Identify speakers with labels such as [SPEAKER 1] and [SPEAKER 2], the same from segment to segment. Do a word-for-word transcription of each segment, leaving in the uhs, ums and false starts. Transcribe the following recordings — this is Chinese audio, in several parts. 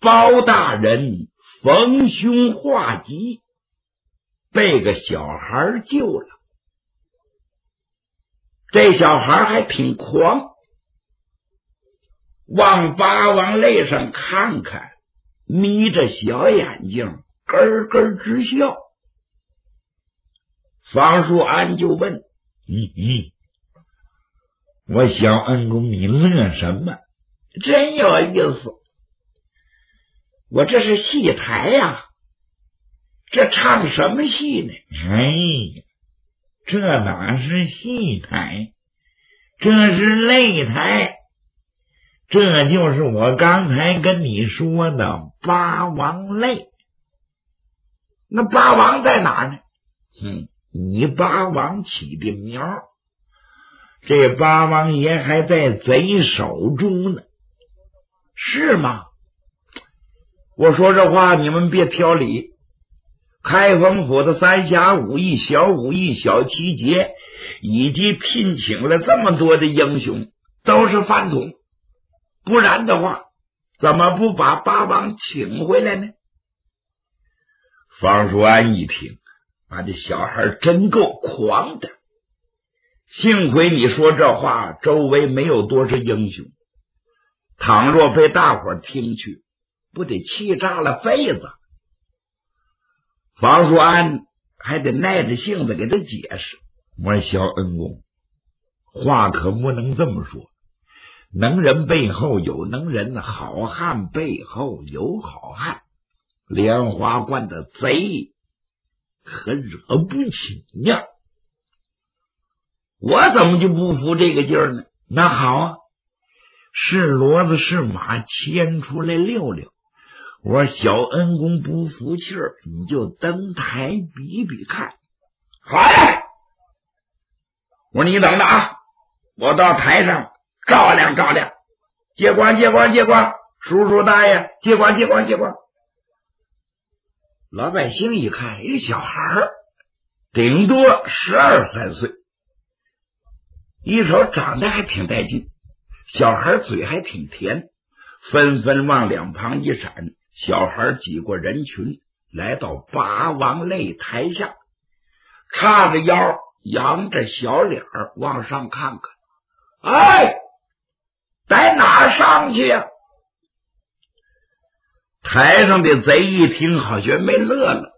[SPEAKER 1] 包大人逢凶化吉，被个小孩救了。这小孩还挺狂，往八王泪上看看，眯着小眼睛咯咯直笑。方树安就问：咦咦，我小恩公你乐什么？真有意思，我这是戏台呀、啊，这唱什么戏呢？哎，这哪是戏台，这是擂台，这就是我刚才跟你说的八王擂。那八王在哪呢？嗯，你八王起的苗，这八王爷还在贼手中呢。是吗？我说这话你们别挑理。开封府的三侠五义、小五义、小七杰以及聘请了这么多的英雄都是饭桶，不然的话怎么不把八王请回来呢？方叔安一听，啊，这小孩真够狂的，幸亏你说这话周围没有多少英雄，倘若被大伙听去，不得气炸了肺子。方叔安还得耐着性子给他解释，我说小恩公，话可不能这么说，能人背后有能人，好汉背后有好汉，莲花观的贼可惹不起呀！我怎么就不服这个劲儿呢？那好啊，是骡子是马牵出来溜溜。我说小恩公不服气儿，你就登台比比看。好呀！我说你等着啊，我到台上照亮照亮，接光接光接光，叔叔大爷接光接光接光。老百姓一看，一个小孩儿，顶多十二三岁，一瞅长得还挺带劲，小孩嘴还挺甜，纷纷往两旁一闪。小孩挤过人群，来到八王擂台下，叉着腰，扬着小脸儿往上看看。哎，在哪上去呀、啊？台上的贼一听，好学没乐了。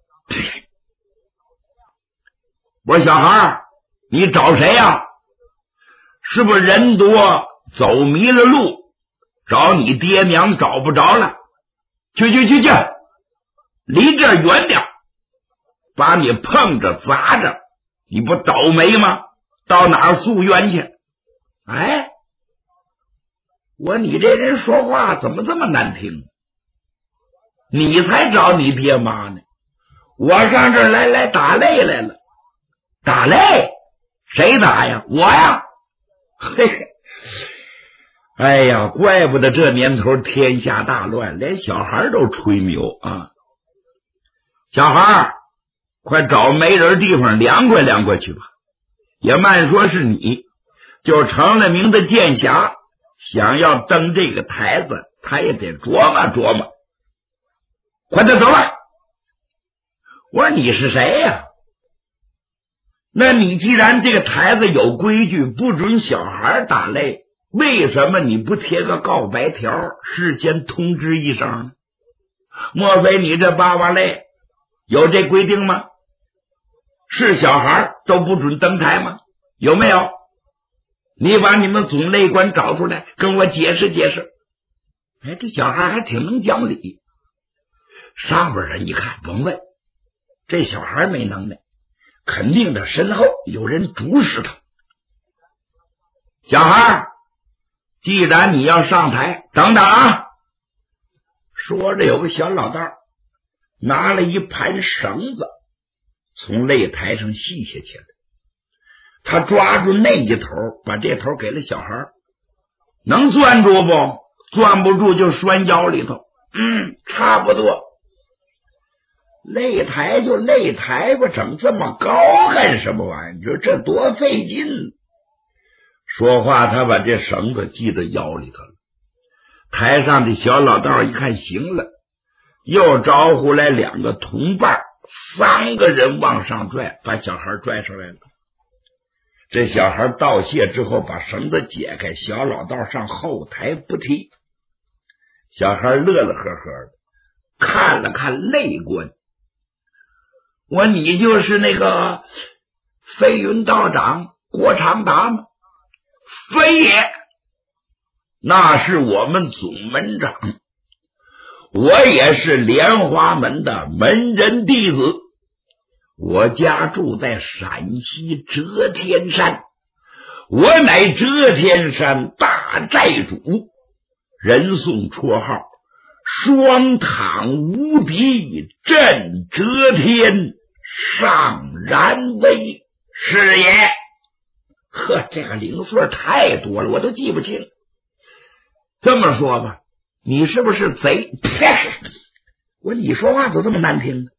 [SPEAKER 1] 我说小孩，你找谁呀、啊？是不是人多走迷了路，找你爹娘找不着了？去去去去，离这儿远点，把你碰着砸着，你不倒霉吗？到哪儿诉冤去？哎，我说你这人说话怎么这么难听？你才找你爹妈呢，我上这儿来来打擂来了。打擂？谁打呀？我呀。嘿嘿。哎呀，怪不得这年头天下大乱，连小孩都吹牛啊！小孩，快找没人地方凉快凉快去吧。也慢说是你，就成了名的剑侠，想要登这个台子，他也得琢磨琢磨。快点走吧！我说你是谁呀、啊？那你既然这个台子有规矩，不准小孩打擂，为什么你不贴个告白条，事先通知一声？莫非你这八王擂有这规定吗？是小孩都不准登台吗？有没有？你把你们总擂官找出来，跟我解释解释。哎，这小孩还挺能讲理。上边人一看，甭问，这小孩没能耐，肯定的身后有人主使他。小孩，既然你要上台，等等啊！说着，有个小老道拿了一盘绳子，从擂台上系下去了。他抓住那一头，把这头给了小孩。能攥住不？攥不住就拴腰里头。嗯，差不多。擂台就擂台吧，整这么高干什么玩意儿？你说这多费劲！说话，他把这绳子系到腰里头了。台上的小老道一看，行了， 又招呼来两个同伴，三个人往上拽，把小孩拽上来了。这小孩道谢之后，把绳子解开，小老道上后台不提。小孩乐乐呵呵的，看了看内官，我你就是那个飞云道长郭长达吗？非也，那是我们总门长，我也是莲花门的门人弟子。我家住在陕西遮天山，我乃遮天山大寨主，人送绰号双躺无敌震遮天上然威是也。呵，这个零碎太多了，我都记不清。这么说吧，你是不是贼？我你说话怎么这么难听呢？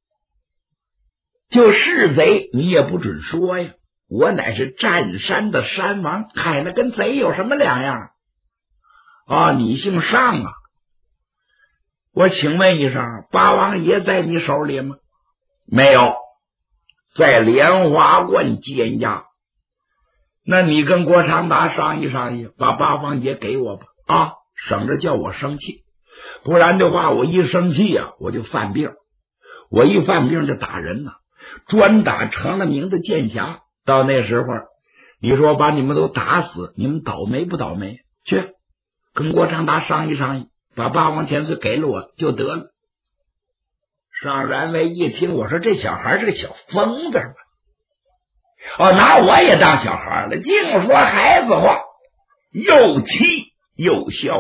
[SPEAKER 1] 就是贼你也不准说呀，我乃是占山的山王，嗨，那跟贼有什么两样啊？你姓尚啊？我请问一声，八王爷在你手里吗？没有，在莲花观监押。那你跟郭长达商议商议，把八王爷给我吧，啊，省着叫我生气，不然的话我一生气啊，我就犯病，我一犯病就打人呐、啊，专打成了名的剑侠。到那时候你说把你们都打死，你们倒霉不倒霉？去跟郭长达商议商议，把八王千岁给了我就得了。尚然威一听，我说这小孩是个小疯子吧？哦，拿我也当小孩了，净说孩子话，又气又笑。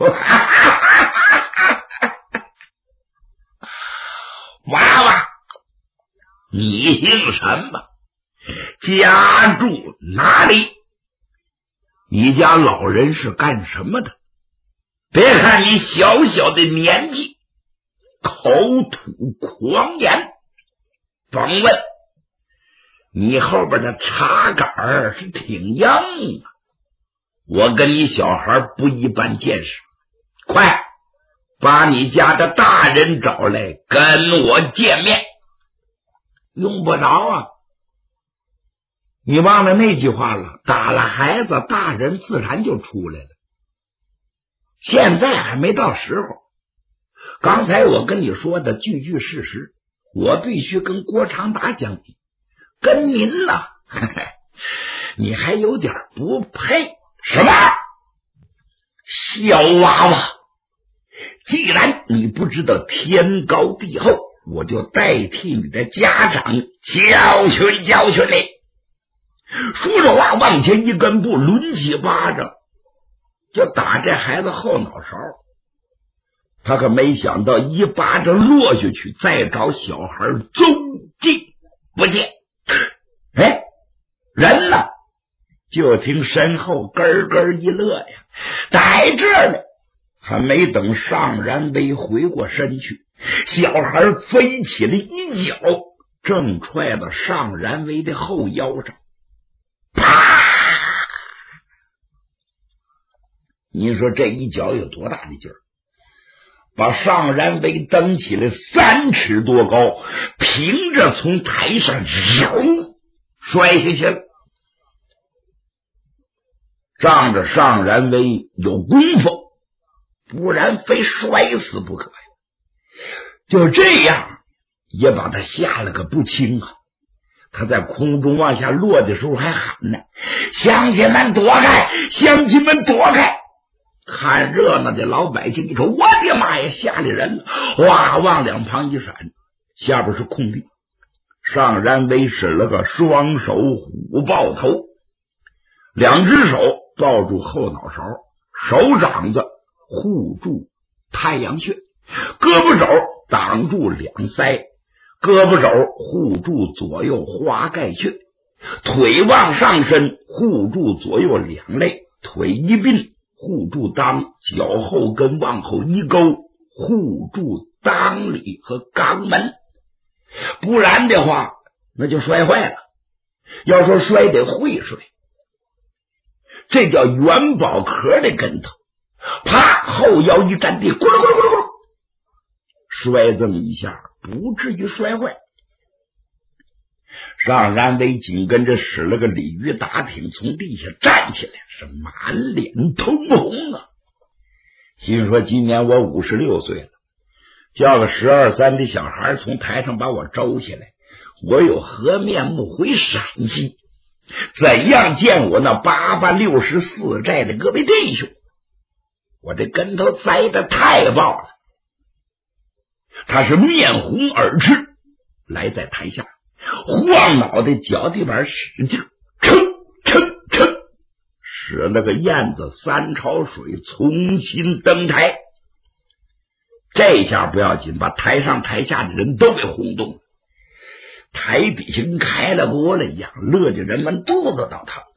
[SPEAKER 1] 娃娃，你姓什么？家住哪里？你家老人是干什么的？别看你小小的年纪，口吐狂言，甭问，你后边的茶杆是挺硬啊！我跟你小孩不一般见识，快把你家的大人找来跟我见面。用不着啊，你忘了那句话了，打了孩子大人自然就出来了，现在还没到时候。刚才我跟你说的句句事实，我必须跟郭长达讲理，跟您呢，你还有点不配。什么？小娃娃，既然你不知道天高地厚，我就代替你的家长教训教训你。说着话往前一根步，抡起巴掌就打这孩子后脑勺。他可没想到一巴掌落下去，再找小孩踪迹不见。哎，人呢？就听身后咯咯一乐呀，在这儿呢。还没等尚然威回过身去，小孩飞起了一脚，正踹到尚然威的后腰上。啪！你说这一脚有多大的劲儿？把尚然威蹬起来三尺多高，凭着从台上揉摔下去了。仗着尚然威有功夫，不然非摔死不可呀！就这样也把他吓了个不轻啊！他在空中往下落的时候还喊呢：“乡亲们躲开！乡亲们躲开！”看热闹的老百姓一瞅，我的妈呀，吓里人了！哇，往两旁一闪，下边是空地。尚然威使了个双手虎抱头，两只手抱住后脑勺，手掌子护住太阳穴，胳膊肘挡住两腮，胳膊肘护住左右花盖穴，腿往上伸护住左右两肋，腿一并护住裆，脚后跟往后一勾护住裆里和肛门，不然的话那就摔坏了。要说摔得会摔，这叫元宝壳的跟头，啪，后腰一站地，咕噜咕噜咕噜咕噜， 摔这么一下不至于摔坏。尚然为紧跟着使了个鲤鱼打挺，从地下站起来，是满脸通红啊！心说今年我五十六岁了，叫个十二三的小孩从台上把我周起来，我有何面目回陕西？怎样见我那八八六十四寨的各位弟兄？我这跟头栽的太爆了。他是面红耳赤，来在台下晃脑袋，脚底板使劲撑撑撑，使了个燕子三潮水，重新登台。这下不要紧，把台上台下的人都给轰动了，台底下跟开了锅了一样，乐着人们肚子都疼。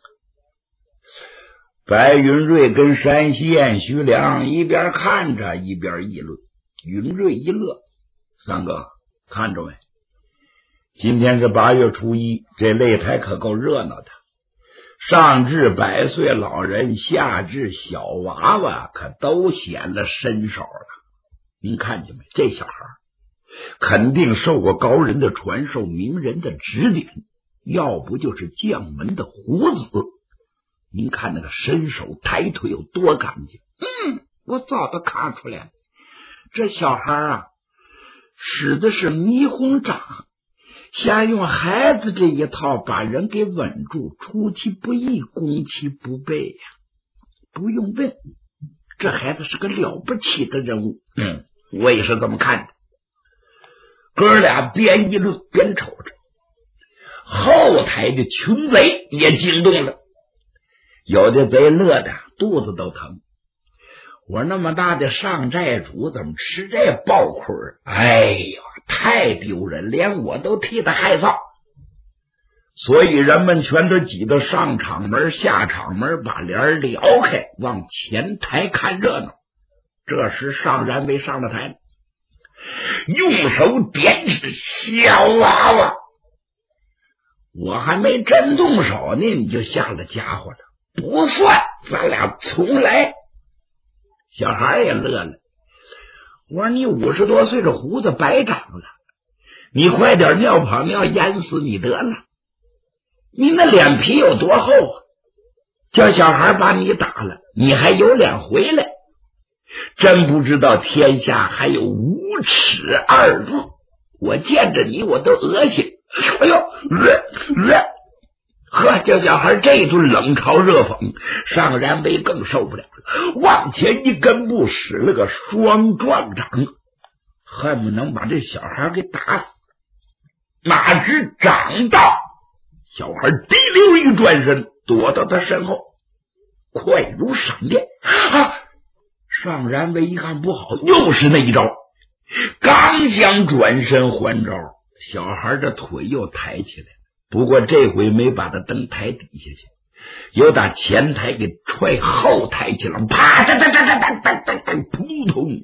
[SPEAKER 1] 白云瑞跟山西燕徐良一边看着一边议论。云瑞一乐：三哥，看着没？今天是八月初一，这擂台可够热闹的。上至百岁老人，下至小娃娃，可都显了身手了。您看见没？这小孩肯定受过高人的传授，名人的指点，要不就是将门的虎子。您看那个身手抬腿有多干净。嗯，我早都看出来了，这小孩啊使的是霓虹掌，先用孩子这一套把人给稳住，出其不意，攻其不备呀、啊！不用问，这孩子是个了不起的人物。嗯，我也是这么看的。哥俩边议论边瞅着，后台的群贼也惊动了，有的贼乐的肚子都疼。我那么大的上寨主怎么吃这爆亏？哎呀，太丢人，连我都替他害臊。所以人们全都挤到上场门下场门，把帘撩开，往前台看热闹。这时尚然为上了台，用手点指小娃娃。我还没真动手呢，你就下了家伙了。不算，咱俩重来。小孩也乐了，我说你五十多岁这胡子白长了，你快点尿泡尿淹死你得了。你那脸皮有多厚啊？叫小孩把你打了，你还有脸回来？真不知道天下还有无耻二字，我见着你我都恶心。哎呦，呃呃呵，这小孩这一顿冷嘲热讽，尚然为更受不了了，往前一根步，使了个双撞掌，恨不能把这小孩给打死。哪知掌到，小孩滴溜一转身，躲到他身后，快如闪电啊！尚然为一看不好，又是那一招，刚想转身还招，小孩这腿又抬起来。不过这回没把他蹬台底下去，又打前台给踹后台去了，啪哒哒哒哒哒哒哒哒，扑通！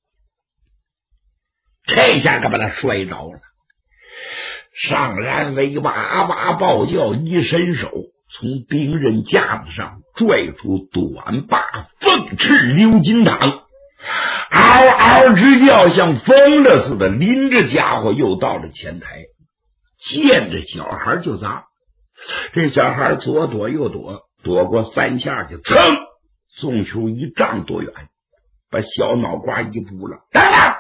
[SPEAKER 1] 这下可把他摔着了。尚然为哇哇暴叫，一伸手从兵刃架子上拽出短把凤翅鎏金镗，嗷嗷直叫，像疯了似的，拎着家伙又到了前台，见着小孩就砸。这小孩左躲右躲，躲过三下去，噌，送出一丈多远，把小脑瓜一扑了。等等，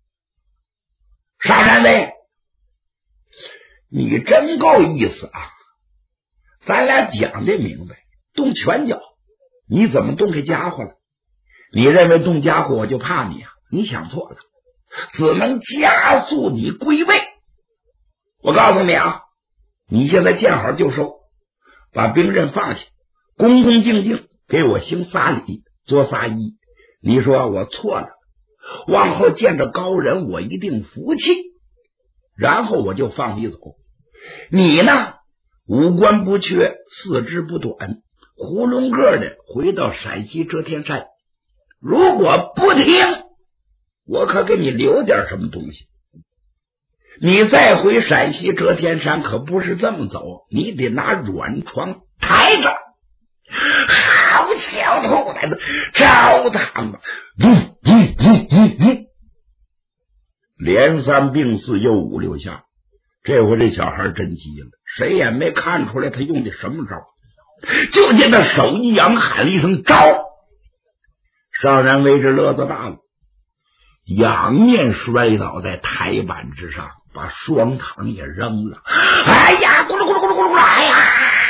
[SPEAKER 1] 尚然威，你真够意思啊！咱俩讲的明白，动拳脚，你怎么动这家伙了？你认为动家伙我就怕你啊？你想错了，只能加速你归位。我告诉你啊，你现在见好就收，把兵刃放下，恭恭敬敬给我行仨礼，做仨揖。你说我错了，往后见着高人我一定服气，然后我就放你走。你呢，五官不缺，四肢不短，囫囵个的回到陕西遮天山。如果不听，我可给你留点什么东西。你再回陕西遮天山可不是这么走，你得拿软床抬着。好小兔崽子，招他吧！嗯嗯嗯嗯嗯。 连三并四又五六下，这回这小孩真急了，谁也没看出来他用的什么招，就见他手一扬，喊了一声招。上然为这乐子大了，仰面摔倒在台板之上，把双躺也扔了。哎呀，咕噜咕噜咕噜咕噜咕噜，哎呀！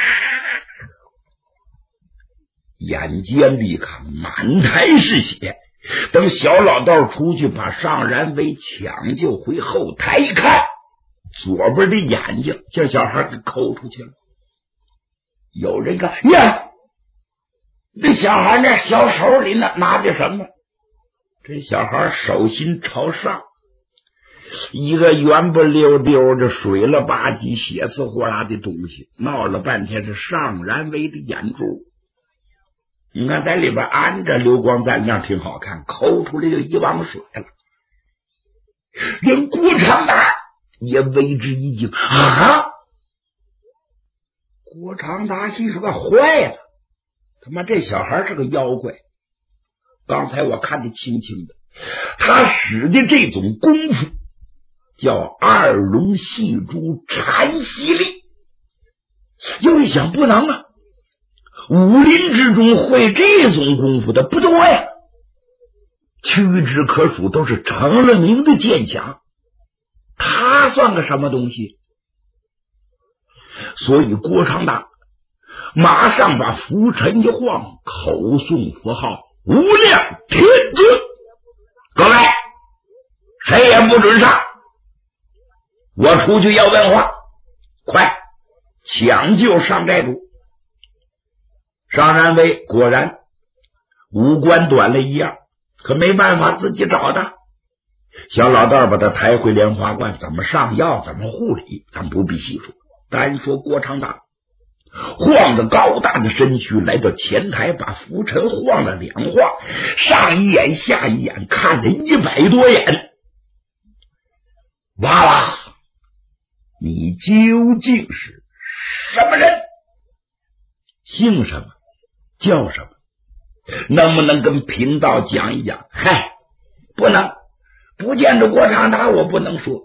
[SPEAKER 1] 眼尖利看，满台是血。等小老道出去把上然为抢救回后台一看，左边的眼睛叫小孩给抠出去了。有人看呀，这小孩那小手里呢拿的什么？这小孩手心朝上，一个圆不溜丢的水了吧唧血丝呼啦的东西，闹了半天是上然为的眼珠。你看在里边安着流光赞亮，挺好看，抠出来就一汪水了。连郭长达也为之一惊啊！郭长达心说坏了，他妈这小孩是个妖怪。刚才我看得清清的，他使的这种功夫叫二龙戏珠缠息力。又一想不能啊，武林之中会这种功夫的不多呀，屈指可数，都是成了名的剑侠，他算个什么东西？所以郭长达马上把拂尘一晃，口诵佛号无量天尊，各位谁也不准上，我出去要问话，快抢救上寨主。上然为果然五官短了一样，可没办法自己找的。小老道把他抬回莲花观，怎么上药怎么护理咱不必细说，单说郭长达晃着高大的身躯来到前台，把浮尘晃了两晃，上一眼下一眼看了一百多眼。娃娃，你究竟是什么人？姓什么？叫什么？能不能跟贫道讲一讲？嗨，不能，不见着郭长达我不能说。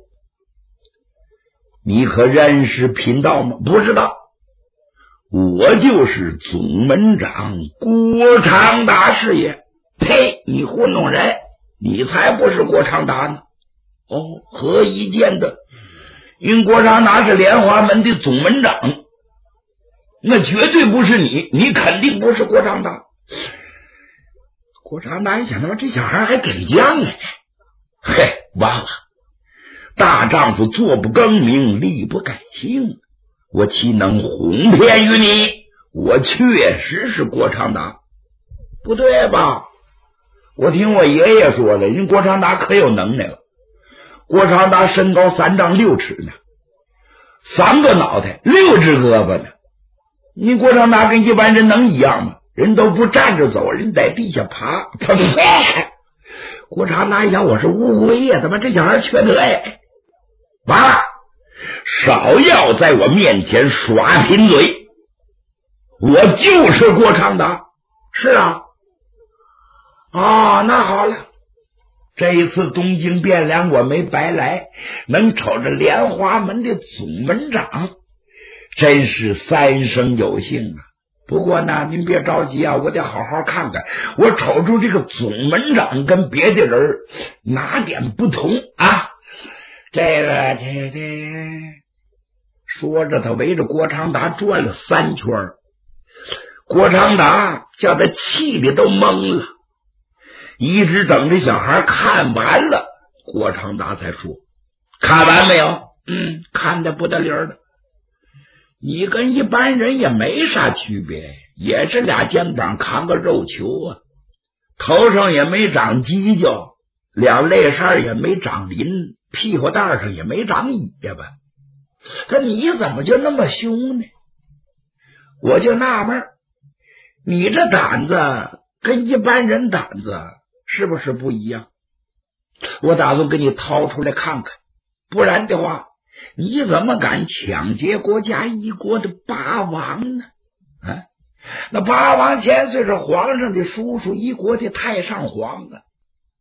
[SPEAKER 1] 你可认识贫道吗？不知道。我就是总门长郭长达是也。呸！你糊弄人，你才不是郭长达呢。哦，何以见得？因郭长达是莲花门的总门长，那绝对不是你，你肯定不是郭长达。郭长达一想，他妈这小孩还给犟呢。嘿，娃娃，大丈夫坐不更名，立不改姓，我岂能哄骗于你？我确实是郭长达。不对吧？我听我爷爷说了，人郭长达可有能耐了。郭长达身高三丈六尺呢，三个脑袋，六只胳膊呢。你郭长达跟一般人能一样吗？人都不站着走，人在地下爬。他呸！郭长达一想，我是乌龟呀，他妈这小孩缺德呀！完了，少要在我面前耍贫嘴，我就是郭长达。是啊，啊，那好了，这一次东京汴梁我没白来，能瞅着莲花门的总门长，真是三生有幸啊。不过呢，您别着急啊，我得好好看看，我瞅出这个总门长跟别的人哪点不同啊？这个这这说着，他围着郭长达转了三圈，郭长达叫他气的都懵了，一直等着小孩看完了，郭长达才说：“看完没有？嗯，看得不得了的。你跟一般人也没啥区别，也是俩肩膀扛个肉球啊，头上也没长犄角，两肋扇也没长鳞，屁股蛋上也没长尾巴，可你怎么就那么凶呢？我就纳闷，你这胆子跟一般人胆子是不是不一样？我打算给你掏出来看看，不然的话你怎么敢抢劫国家一国的八王呢？啊，那八王千岁是皇上的叔叔，一国的太上皇啊！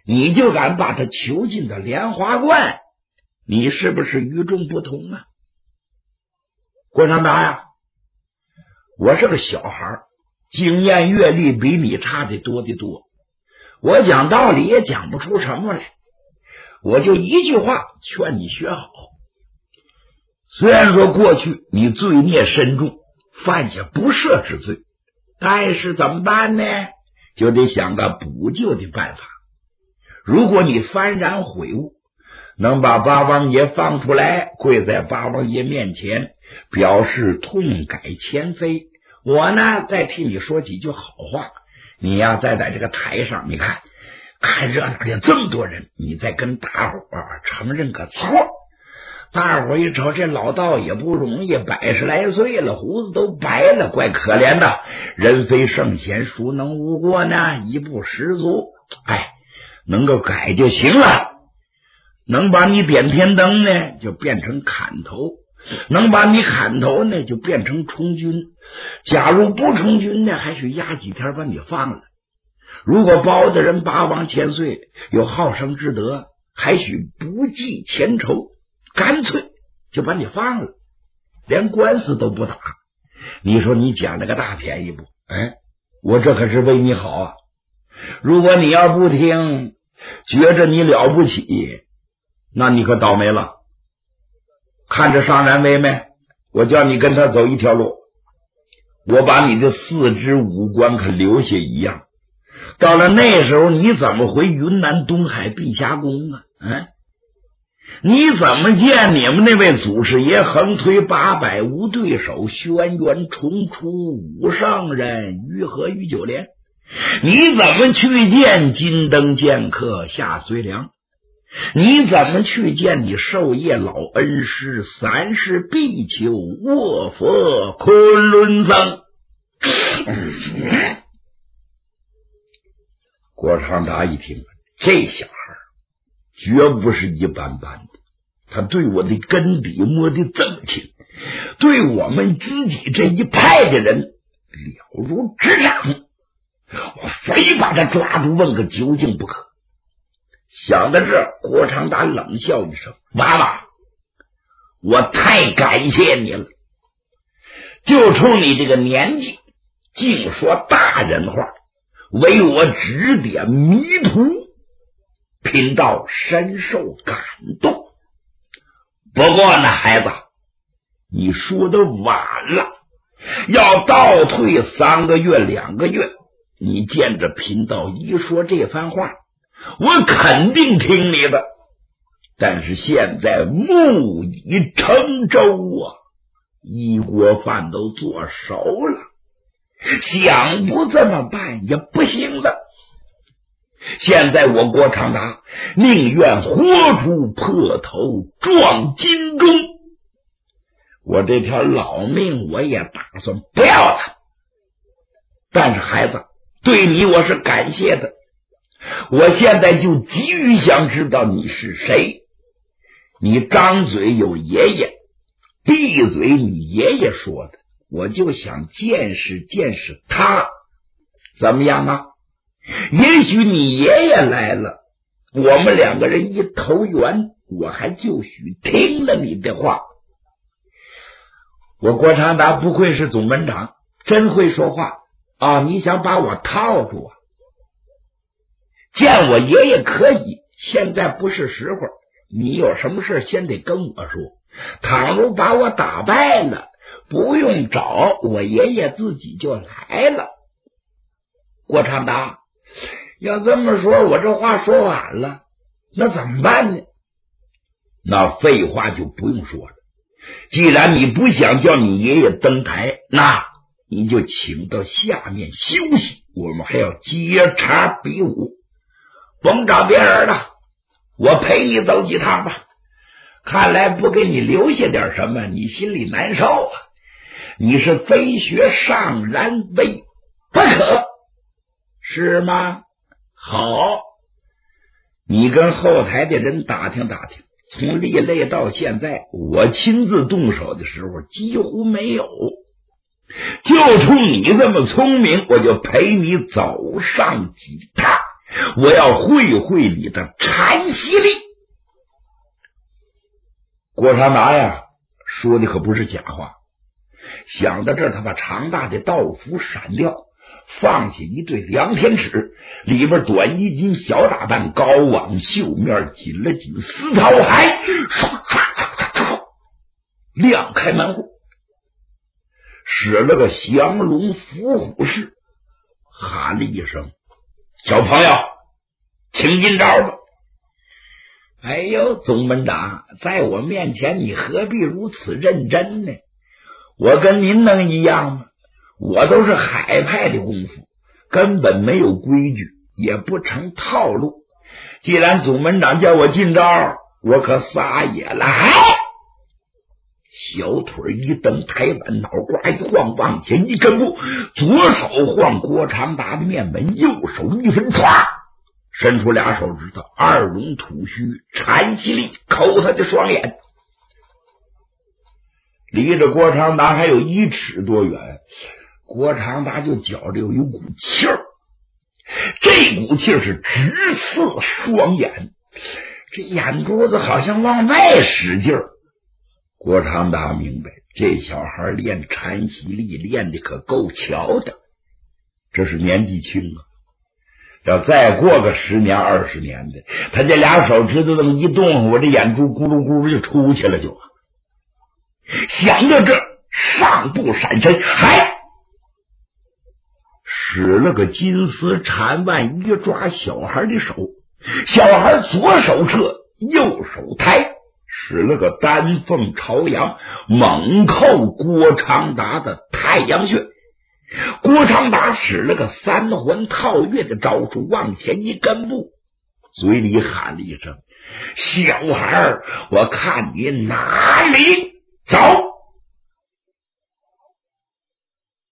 [SPEAKER 1] 你就敢把他囚禁到莲花观，你是不是与众不同啊？郭长达呀，我是个小孩，经验阅历比你差的多的多，我讲道理也讲不出什么来，我就一句话劝你学好。虽然说过去你罪孽深重，犯下不赦之罪，但是怎么办呢？就得想个补救的办法。如果你幡然悔悟，能把八王爷放出来，跪在八王爷面前表示痛改前非，我呢再替你说几句好话，你呀再在这个台上，你看看热闹的这么多人，你再跟大伙儿承认个错。大伙儿一瞅，这老道也不容易，百十来岁了，胡子都白了，怪可怜的。人非圣贤，孰能无过呢？一不十足，哎，能够改就行了。能把你点天灯呢，就变成砍头；能把你砍头呢，就变成充军。假如不充军呢，还许压几天把你放了。如果包的人八王千岁，有好生之德，还许不计前仇，干脆就把你放了，连官司都不打。你说你捡了个大便宜不？哎，我这可是为你好啊！如果你要不听，觉着你了不起，那你可倒霉了。看着上然威没？我叫你跟他走一条路，我把你的四肢五官可留下一样。到了那时候，你怎么回云南东海碧霞宫啊？嗯，你怎么见你们那位祖师爷横推八百无对手，轩辕重出五圣人，于和于九连？你怎么去见金灯剑客夏随良？你怎么去见你授业老恩师三世必求卧佛昆仑僧？郭长达一听，这小孩绝不是一般般的，他对我的根底摸得这么清，对我们自己这一派的人了如指掌，我非把他抓住问个究竟不可。想到这，郭长达冷笑一声：娃娃，我太感谢你了，就冲你这个年纪净说大人话，为我指点迷途，贫道深受感动。不过呢，孩子，你说的晚了，要倒退三个月两个月，你见着贫道一说这番话，我肯定听你的。但是现在木已成舟啊，一锅饭都做熟了，想不这么办也不行的。现在我郭长达宁愿活出破头撞金钟，我这条老命我也打算不要了。但是孩子，对你我是感谢的，我现在就急于想知道你是谁。你张嘴有爷爷，闭嘴你爷爷说的，我就想见识见识他，怎么样啊？也许你爷爷来了，我们两个人一投缘，我还就许听了你的话。我郭长达不愧是总门长，真会说话啊！你想把我套住啊？见我爷爷可以，现在不是时候，你有什么事先得跟我说。倘若把我打败了，不用找，我爷爷自己就来了。郭长达，要这么说，我这话说晚了，那怎么办呢？那废话就不用说了，既然你不想叫你爷爷登台，那你就请到下面休息，我们还要接茬比武。甭找别人了，我陪你走几趟吧。看来不给你留下点什么，你心里难受啊。你是非学上然威不可，是吗？好，你跟后台的人打听打听，从立类到现在，我亲自动手的时候几乎没有。就冲你这么聪明，我就陪你走上几趟。 我要会会你的禅息力。郭长达呀，说的可不是假话。想到这儿，他把长大的道符闪掉，放下一对量天尺，里边短衣襟，小打扮，高挽袖面，紧了紧丝绦海，唰唰唰唰唰，亮开门户，使了个降龙伏虎式，喊了一声：“小朋友，请进招吧。”哎呦，总门长，在我面前你何必如此认真呢？我跟您能一样吗？我都是海派的功夫，根本没有规矩，也不成套路。既然总门长叫我进招，我可撒野了。哎，小腿一蹬，抬腕，脑瓜一晃，往前一跟步，左手晃郭长达的面门，右手一分，唰，伸出俩手指头，二龙吐须，禅息力抠他的双眼。离着郭长达还有一尺多远，郭长达就觉着有一股气儿，这股气儿是直刺双眼，这眼珠子好像往外使劲儿。郭长达明白，这小孩练禅息力练的可够巧的，这是年纪轻啊，要再过个十年二十年的，他这俩手指头这么一动，我这眼珠咕噜咕噜就出去了就。想到这，上步闪身，嗨，使了个金丝缠腕，一抓小孩的手，小孩左手撤，右手抬，使了个丹凤朝阳，猛扣郭长达的太阳穴。郭长达使了个三环套月的招数，往前一跟步，嘴里喊了一声：“小孩，我看你哪里走！”